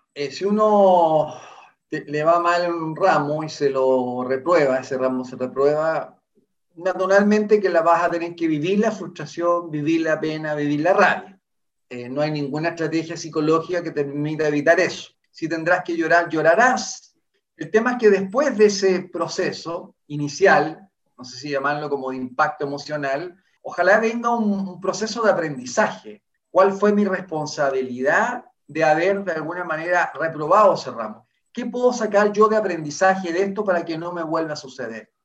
Si uno le va mal en un ramo y se lo reprueba, ese ramo se reprueba, naturalmente que la vas a tener que vivir la frustración, vivir la pena, vivir la rabia. No hay ninguna estrategia psicológica que te permita evitar eso. Si tendrás que llorar, llorarás. El tema es que después de ese proceso inicial, no sé si llamarlo como de impacto emocional, ojalá venga un proceso de aprendizaje. ¿Cuál fue mi responsabilidad de haber de alguna manera reprobado ese ramo? ¿Qué puedo sacar yo de aprendizaje de esto para que no me vuelva a suceder?